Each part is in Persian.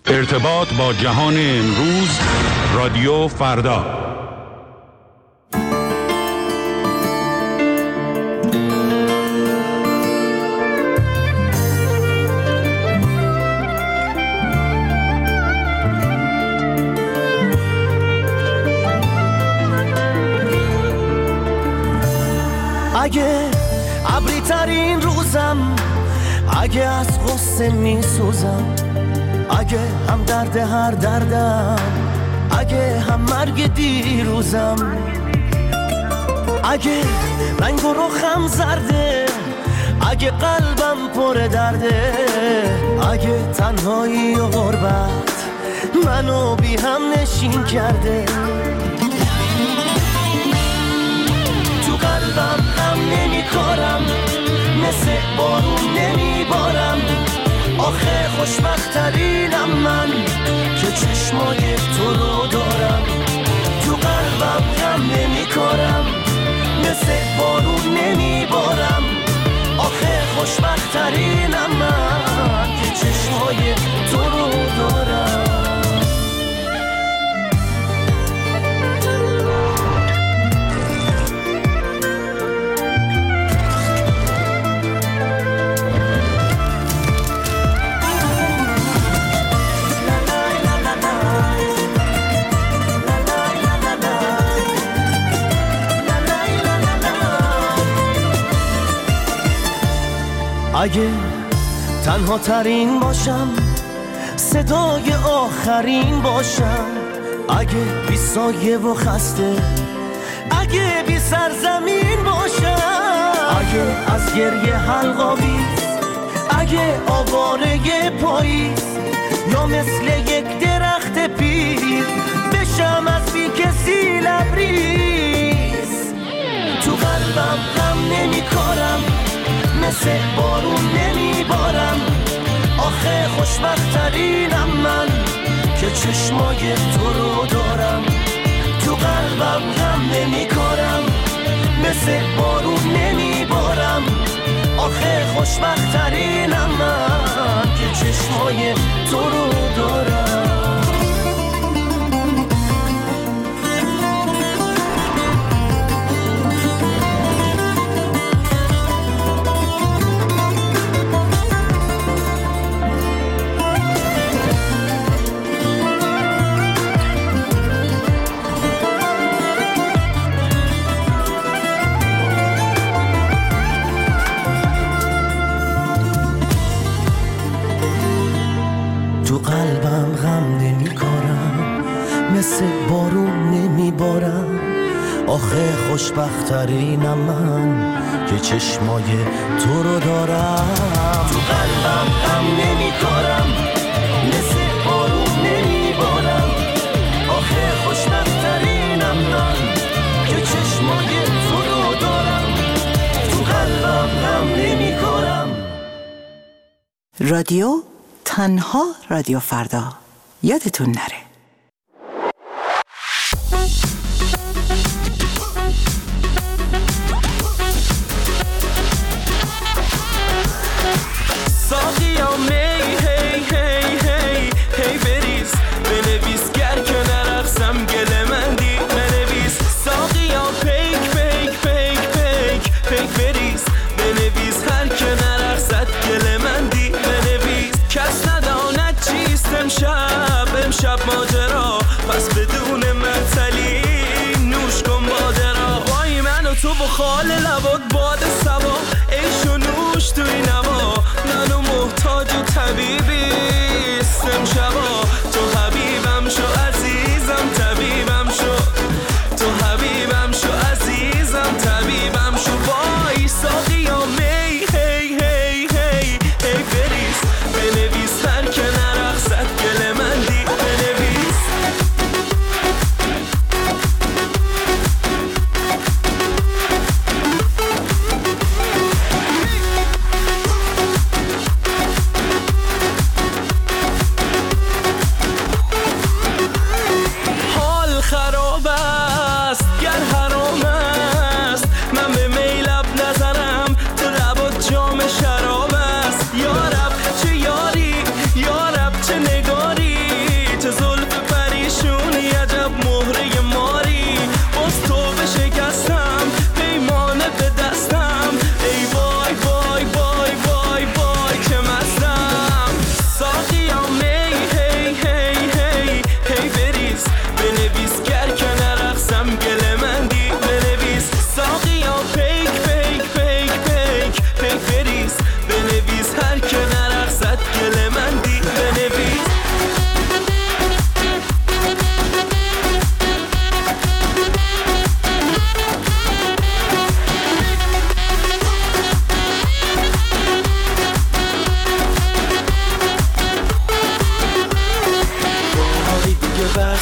ارتباط با جهان امروز، رادیو فردا. اگه ابری ترین روزم، اگه از غصه می سوزم، اگه هم درد هر دردم، اگه هم مرگ دیروزم، اگه رنگ و رخم زرده، اگه قلبم پر درده، اگه تنهایی و غربت منو بی هم نشین کرده، تو قلبم هم نمی کارم، مثل بارون نمی بارم، آخه خوشبخترینم من که چشمای تو رو دارم، تو قلبم غم نمی کارم، مثل بارون نمی بارم، آخه خوشبخترینم من که چشمای تو رو دارم. اگه تنها ترین باشم، صدای آخرین باشم، اگه بی سایه و خسته، اگه بی سرزمین باشم، اگه از گریه حلقاویز، اگه آواره پاییز، یا مثل یک درخت پیر بشم از بی کسی لبریز، تو قلبم غم نمی کارم، مثل بارون نمی بارم، آخه خوشبخترینم من که چشمای تو رو دارم، تو قلبم غم نمی کارم، مثل بارون نمی بارم، آخه خوشبخترینم من که چشمای تو رو دارم. تو قلبم غم نمی کارم، مثل بارون نمی بارم، آخه خوشبخترینم من که چشمای تو رو دارم، تو قلبم غم نمی کارم، مثل بارون نمی بارم، آخه خوشبخترینم من که چشمای تو رو دارم، تو قلبم غم نمی کارم. رادیو تنها رادیو فردا، یادتون نره. ساقیا می هی هی هی هی بریز، بنویس گر که نرقصم گل من دی بنویس، ساقیا پیک پیک پیک پیک پیک بریز، بنویس هر که نرقصد گل من دی بنویس، کس نداند چیست امشب ماجرا، پس بدون معطلی نوش کن باده را، وای من و تو و خال لبات باد سوا، عیش و نوش توی نوا، منو محتاج و طبیبیست امشبا، تو حبیبم شو عزیزم طبیبم شو، تو حبیبم شو عزیزم طبیبم شو، وای ساقیا می هی هی هی هی بریز، بنویس هر که نرقصد گل من دی بنویس.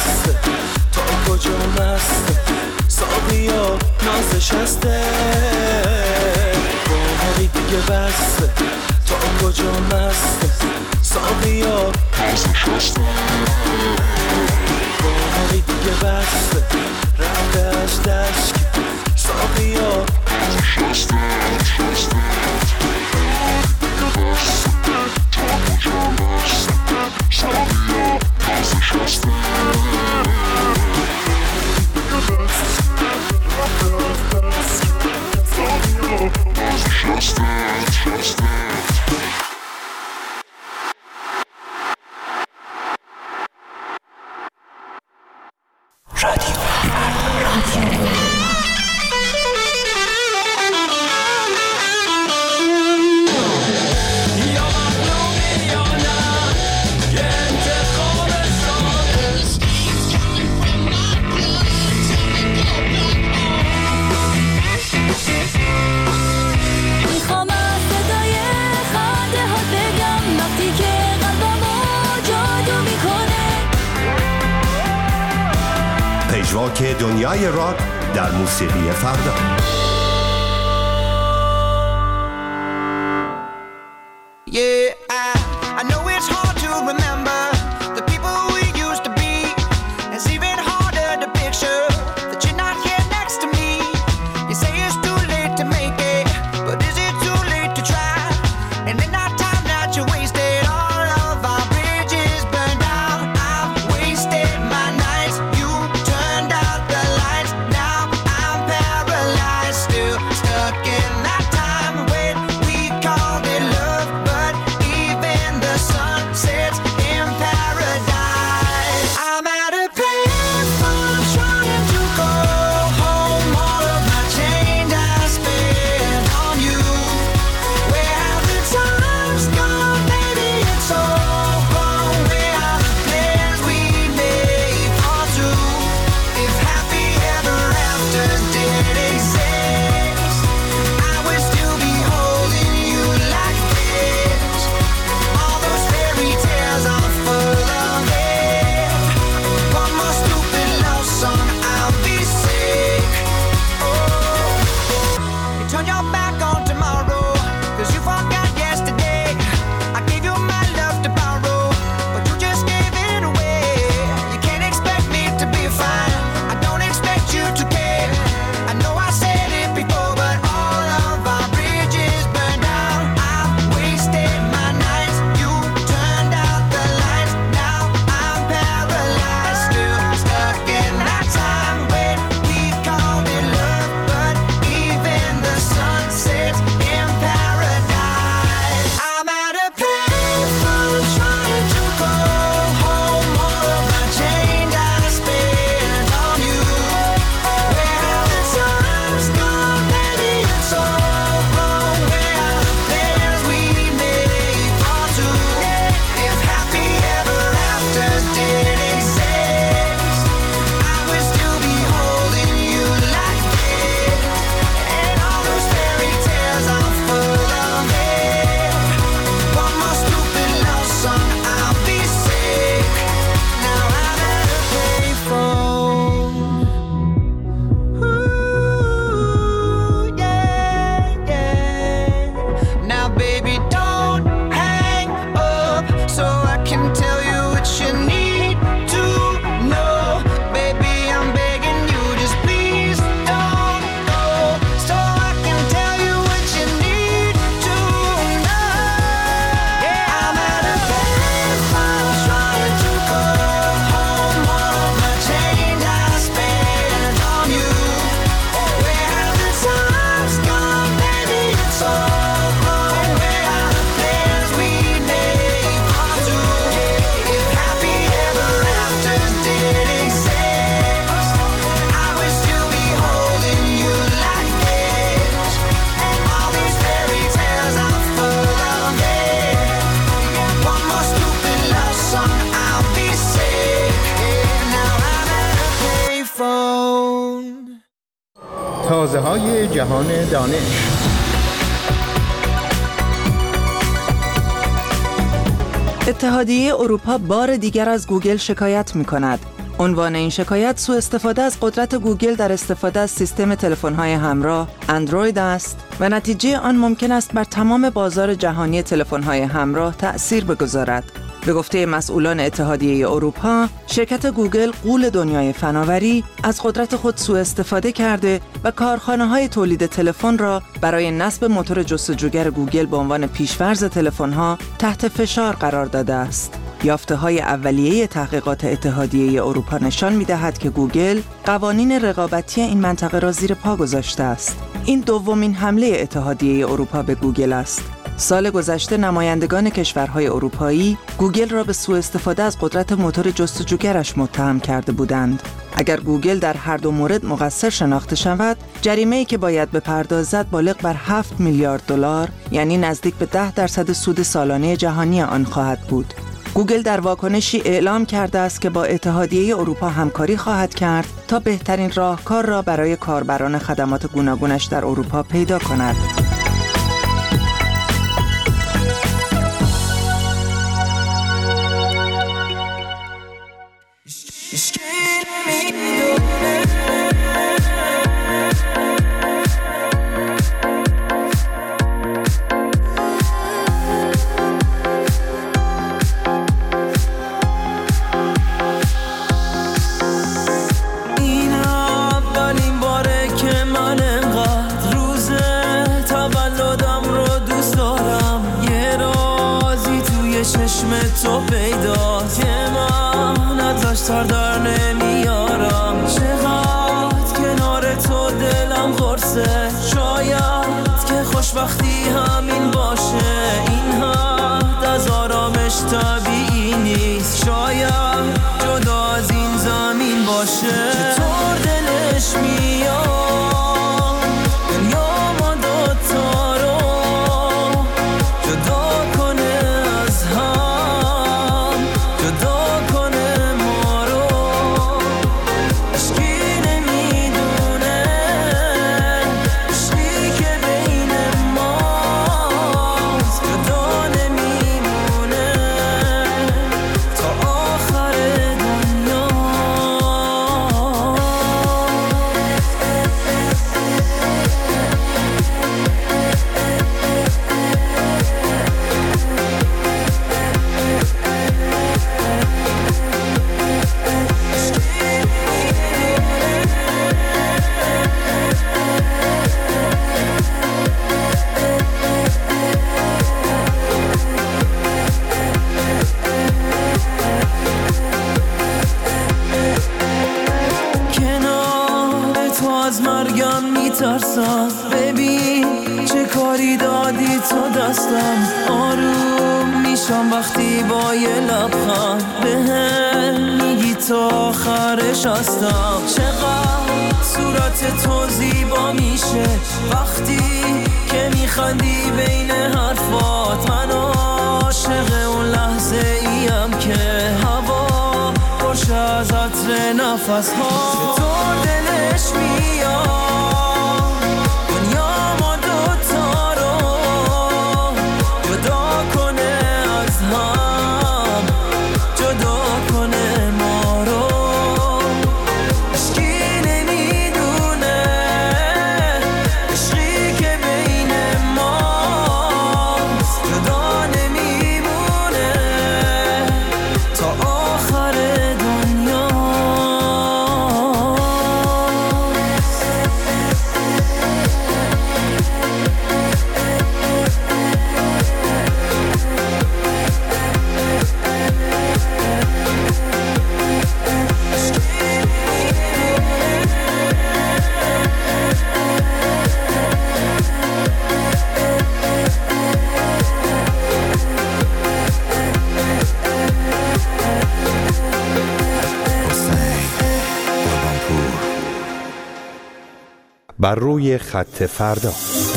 بسته تا کجا مسته ساقیا نازش هسته باهایی دیگه بسته تا کجا مسته ساقیا نازش هسته باهایی دیگه بسته رفته از دشک ساقیا نازش هسته پژواک دنیای راک در موسیقی فردا. I know it's hard to remember the people we used to be. It's even harder to picture that you're not here next to me. You say it's too late to make it, but is it too late to try? And in that time that you wasted, all of our bridges burned out. I've wasted my nights, you turned out the lights. Now I'm paralyzed, still stuck in that time when we called it love, but even the sun sets in paradise. I'm at a payphone trying to go home. All of my change I spent on you. Where have the times gone? Maybe it's all wrong. Where are the plans we made for two? If happy ever afters did exist, I would still be holding you like this. All those fairy tales are full of it. One more stupid love song, I'll be sick. Oh, you turn your back on tomorrow, 'cause you forgot yesterday. I gave you my love to borrow, but you just gave it away. You can't expect me to be fine, I don't expect you to care. I know I said it before, but all of our bridges burned out. I've wasted my nights, you turned out the lights. Now I'm paralyzed, still stuck in that time when we called it love, but even the sun sets in paradise. I'm at a payphone trying to go home. All of my change I spent on you. Where have the times gone? Maybe it's all wrong. Where are the plans we made for two? If happy ever afters did exist, I would still be holding you like this. And all those fairy tales are full of it. One more stupid love song, I'll be sick. Now I'm at a payphone. Ooh, yeah, yeah. Now baby, don't hang up so I can tell you what you need to know. Baby, I'm begging you, just please don't go, so I can tell you what you need to know. I'm at a payphone trying to go home. All of my change I spent on you. Where have the times gone? Maybe it's all wrong. Where are the plans we made for two? If happy ever afters did exist, I would still be holding you like this. And all these fairy tales are full of it. One more stupid love song, I'll be sick. Now I'm at a payphone. تازه های جهان دانش. اتحادیه اروپا بار دیگر از گوگل شکایت می کند. عنوان این شکایت سوء استفاده از قدرت گوگل در استفاده از سیستم تلفن‌های همراه اندروید است و نتیجه آن ممکن است بر تمام بازار جهانی تلفن‌های همراه تأثیر بگذارد. به گفته مسئولان اتحادیه اروپا، شرکت گوگل غول دنیای فناوری از قدرت خود سوء استفاده کرده و کارخانه‌های تولید تلفن را برای نصب موتور جستجوگر گوگل به عنوان پیش‌فرض تلفن‌ها تحت فشار قرار داده است. یافته‌های اولیه تحقیقات اتحادیه اروپا نشان می‌دهد که گوگل قوانین رقابتی این منطقه را زیر پا گذاشته است. این دومین حمله اتحادیه اروپا به گوگل است. سال گذشته نمایندگان کشورهای اروپایی گوگل را به سوء استفاده از قدرت موتور جستجوگرش متهم کرده بودند. اگر گوگل در هر دو مورد مقصر شناخته شود، جریمه‌ای که باید بپردازد بالغ بر 7 میلیارد دلار، یعنی نزدیک به 10% سود سالانه جهانی آن خواهد بود. گوگل در واکنشی اعلام کرده است که با اتحادیه اروپا همکاری خواهد کرد تا بهترین راهکار را برای کاربران خدمات گوناگونش در اروپا پیدا کند. تو پیداست که من ازش سر در نمیارم، چقدر کنار تو دلم قرصه، شاید که خوشبختی همین باشه، این حد از آرامش طبیعی نیست، شاید جدا از این زمین باشه. چطور دلش میاد دنیا ما دوتا رو جدا کنه از هم، جدا کنه ما رو، عشقی نمیدونه عشقی که بین ماست، جدا نمیمونه تا آخر دنیا. کنار تو از مرگم میترسم، ببین چه کاری دادی تو دستم، آروم میشم وقتی با یه لبخند بهم میگی تا آخرش هستم، چقدر صورت تو زیبا میشه وقتی که میخندی بین حرفات، من عاشق اون لحظه ایم که هوا خوش از عطر نفس ها. چطور دلش میاد دنیا ما دوتا رو جدا کنه از هم، جدا کنه ما رو، عشقی نمیدونه عشقی که بین ماست، جدا نمیمونه تا آخر دنیا. بر روی خط فردا.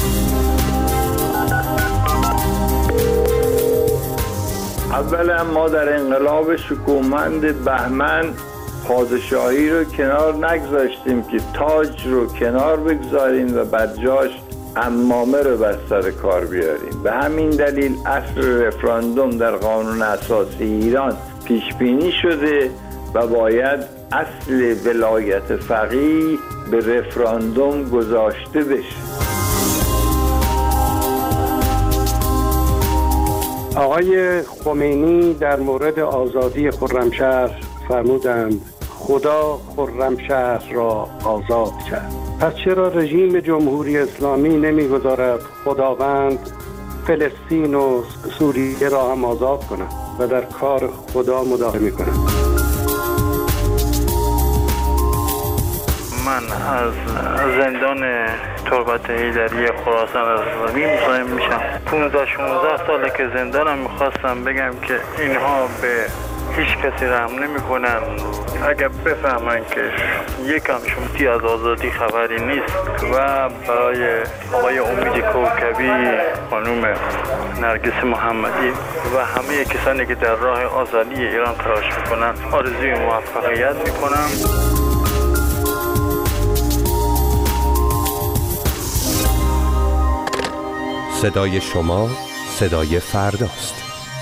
اولا ما در انقلاب شکوهمند بهمن پادشاهی رو کنار نگذاشتیم که تاج رو کنار بگذاریم و بعد جاش عمامه رو بر سر کار بیاریم. به همین دلیل اصل رفراندوم در قانون اساسی ایران پیش بینی شده و باید اصل ولایت فقیه به رفراندوم گذاشته بشه. آقای خمینی در مورد آزادی خرمشهر فرمودند خدا خرمشهر را آزاد کرد. پس چرا رژیم جمهوری اسلامی نمیگذارد خداوند فلسطین و سوریه را هم آزاد کند و در کار خدا مداخله می‌کند؟ من از زندان تربت حیدری خراسان رضوی مزاحم میشم. 15-16 ساله که زندانم. میخواستم بگم که اینها به هیچ کسی رحم نمی کنن. اگر بفهمن که یکم شمتی از آزادی خبری نیست و برای آقای امید کوکبی، خانوم نرگس محمدی و همه کسانی که در راه آزادی ایران تلاش میکنن آرزوی موفقیت میکنم. صدای شما صدای فرداست.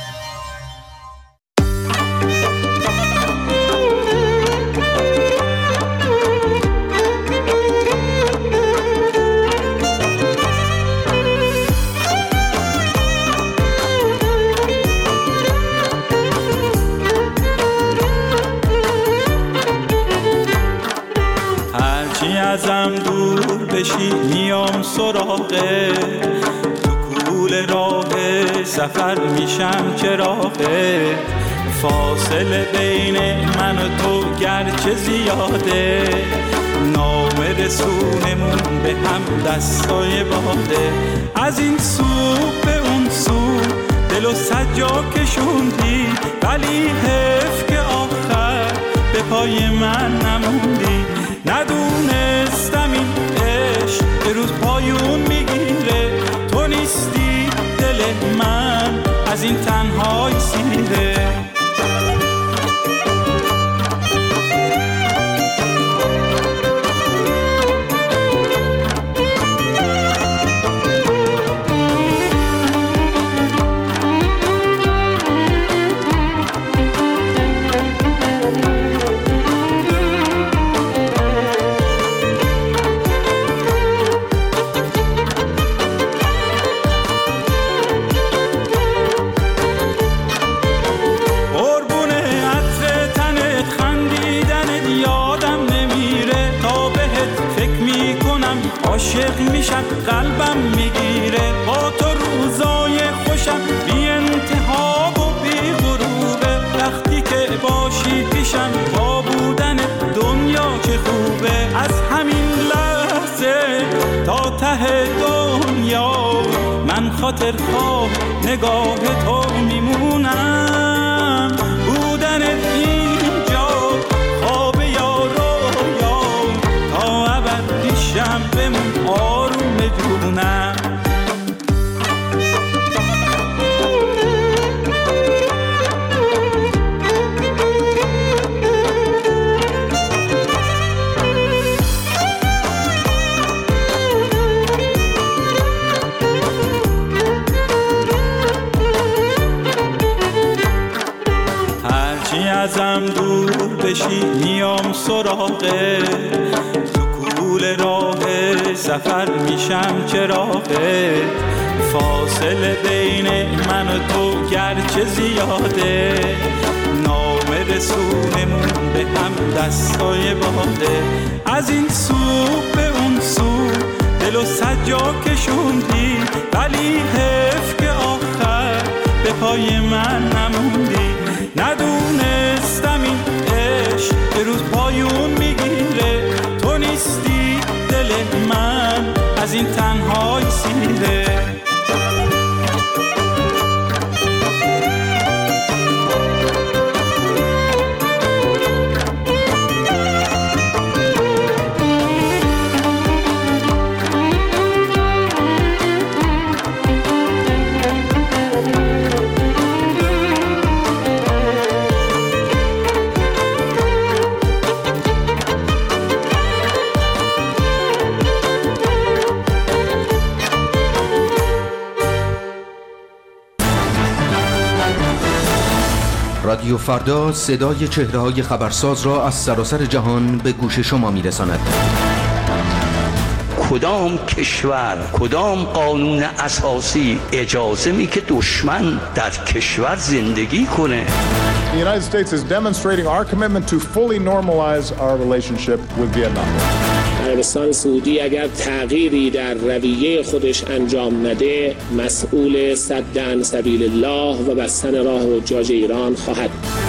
هرچی ازم دور بشی میام سراغه، طول راه سفر میشم چراغه، فاصله بین من و تو گرچه زیاده، نام رسونمون به هم دستای باده، از این سو به اون سو دل و سجا کشوندی، ولی حیف که آخر به پای من نموندی، ندونستم این عشق به روز پایون میگیره، تو نیستی دل من از این تنهای سیره. عاشق میشم قلبم میگیره، با تو روزای خوشم بی انتها و بی غروبه، وقتی که باشی پیشم با بودن دنیا چه خوبه، از همین لحظه تا ته دنیا من خاطر خواه نگاه تو میمونم، بودن اینجا خواب یا رویا تا ابد پیشم بمون آروم جونم. هرچی ازم دور بشی میام سراغه، طول راه سفر میشم چراغه، فاصله بین من و تو گرچه زیاده، نام رسونمون به هم دستای باده، از این سو به اون سو دل و سجا کشوندی، ولی حیف که آخر به پای من نموندی، ندونستم این عشق به روز پایون میگیره، تو نیستی دل من از این تنهای سیره. رادیو فردا صدای چهره‌های خبرساز را از سراسر جهان به گوش شما می‌رساند. کدام کشور، کدام قانون اساسی اجازه می که دشمن در کشور زندگی کنه؟ The United States is demonstrating our commitment to fully normalize our relationship with Vietnam. عربستان سعودی اگر تغییری در رویه خودش انجام نده، مسئول سدن سبیل الله و بستن راه حجاج ایران خواهد.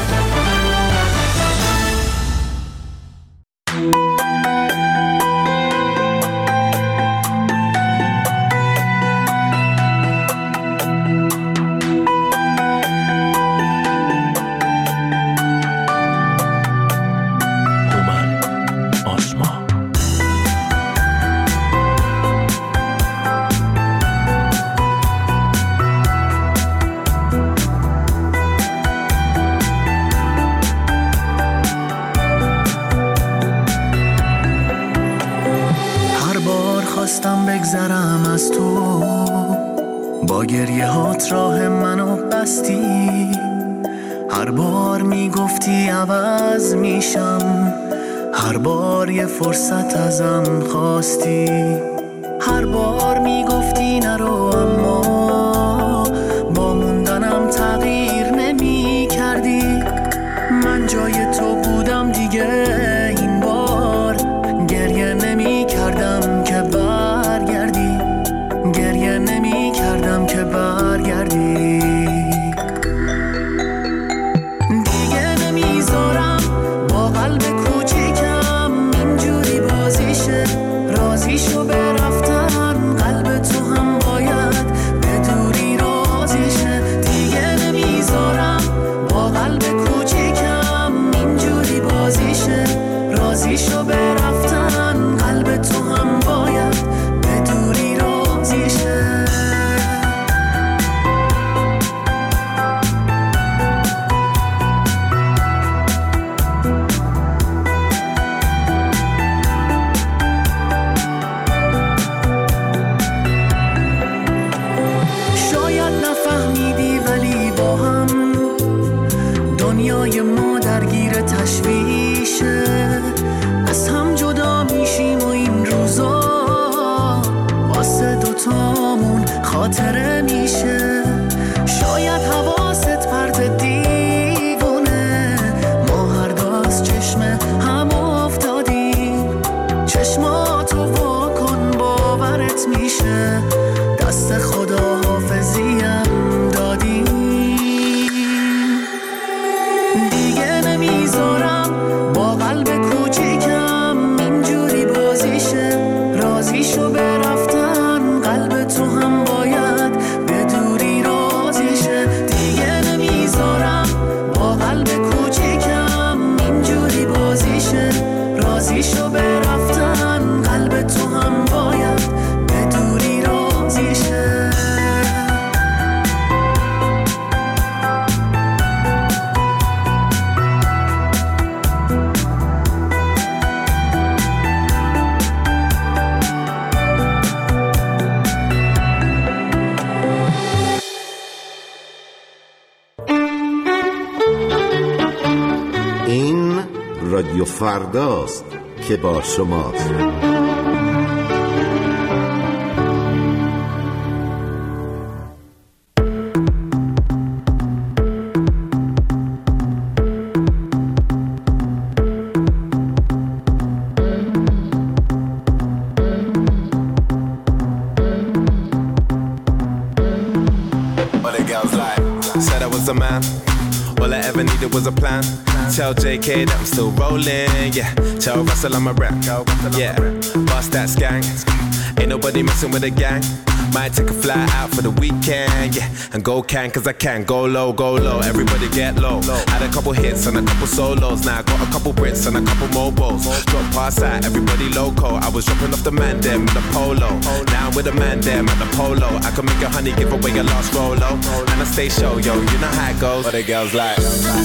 خواستم بگذرم از تو، با گریه هات راه منو بستی. هر بار میگفتی عوض میشم، هر بار یه فرصت ازم خواستی. هر بار میگفتی نرو، اما با موندنم تغییر نمی کردی. من جای تو بودم دیگه، این بار گریه نمی کردم که برگردی، گریه نمی کردم که برگردی. دیگه نمیذارم با قلب کوچیکم اینجوری بازیشه، رازیشو به رفتن قلب تو هم باید به دوری رازیشه. دیگه نمیذارم با قلب کوچیکم اینجوری بازیشه، رازیشو به رفتن قلب تو هم باید به دوری رازیشه. شاید نفهمیدی ولی با هم دنیای ما درگیر تشویشه. از هم جدا میشیم و این روزا واسه دوتامون خاطره میشه. شاید حواست پرت دیوونه، ما هر دو از چشم هم افتادیم. چشماتو واکن باورت میشه، دست خدا حافظیم دادیم. دیگه نمیذارم با قلب کوچیکم اینجوری بازیشه، رازیشو به رفتن قلب تو هم باید به دوری رازیشه. دیگه نمیذارم با قلب کوچیکم اینجوری بازیشه، رازیشو به رفتن قلب تو هم باید به دوری رازیشه. این رادیو فرداست که با شماست. What it goes like, said I was a man, all I ever needed was a plan. Tell JK that I'm still rolling, yeah. Tell Russell I'm a rap, yeah. Bust that skank, ain't nobody messing with a gang. Might take a fly out for the weekend, yeah. And go can, cause I can. Go low, everybody get low. Had a couple hits and a couple solos. Now I got a couple Brits and a couple mobiles. Drop past that, everybody loco. I was dropping off the man them in the polo. Now I'm with the man them at the polo. I can make a honey give away your last Rolo. And I stay show, yo, you know how it goes. What the girls like.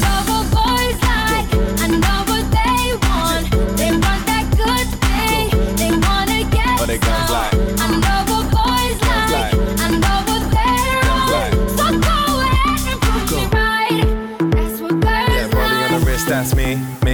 I know what they want. They want that good thing. They wanna get some. I know what boys like. I know what they're on. So go ahead and prove me right. That's what girls that's me,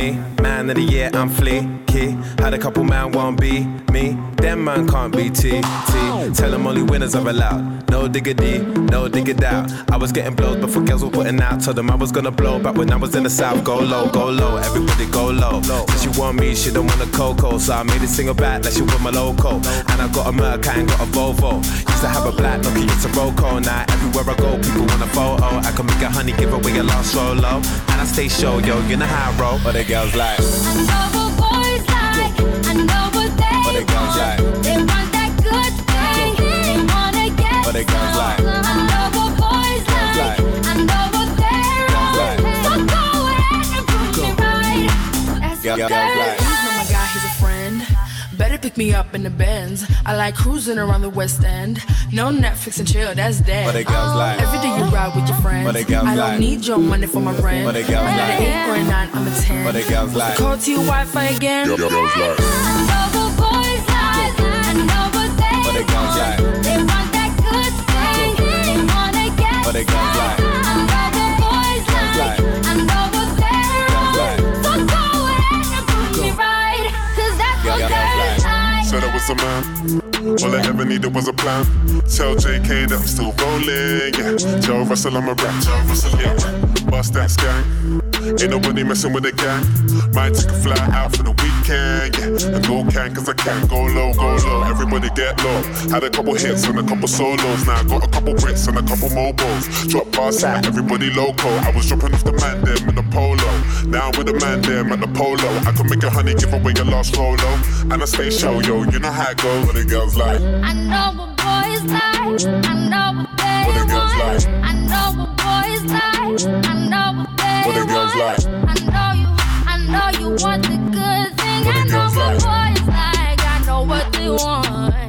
man of the year, I'm fleeky. Had a couple man won't be me, them man can't be T. Tell them only winners are allowed. No diggity, no dig it out. I was getting blows before girls were putting out. Told them I was gonna blow back when I was in the south. Go low, everybody go low. Said she want me, she don't want a cocoa. So I made it single back like she want my loco. And I got a Merc, I ain't got a Volvo. Used to have a black Nokia, it's a Roco. Now everywhere I go, people want a photo. I can make a honey, give away a lost solo. And I stay show, yo, you know how I roll. But the girls like, I know what boys like, I know what they but the girls like, they want that good thing, they wanna get but the girls like, I know what boys like, I know what they're on. So go ahead and prove me right. That's what girls like. He's not my guy, he's a friend. Better pick me up in the Benz. I like cruising around the West End. No Netflix and chill, that's dead. But the girls like, every day you ride with your friends. but the girls I like, don't need your money for my rent. but the girls I'm like, not an 8 or a 9, I'm a 10. but the girls like, Call to your Wi-Fi again. girls like, I know what boys like, I know what they but the girls like, they want that good thing, they wanna get but the girls like, I know what boys like, I know what they're on. So go ahead and prove me right, 'cause that's what girls like. Said I was a man, all I ever needed was a plan. Tell JK that I'm still rolling, yeah. Tell Russell I'm a rap, yeah. Bust that gang, ain't nobody messing with the gang. Might take a fly out for the weekend, yeah. And go can, cause I can, go low, everybody get low. Had a couple hits and a couple solos. Now I got a couple Brits and a couple mobiles. Drop bars out, everybody loco. I was dropping off the man them in the polo. Now I'm with the man them at the polo. I could make a honey, give away your last rolo. And I stay show, yo, you know how it goes. What the girls like, I know what boys like, I know what they what the girls want. like, I know what boys like, I know what they what the girls want. like, I know you want the good thing. what I the know girls what like, boys like, I know what they want.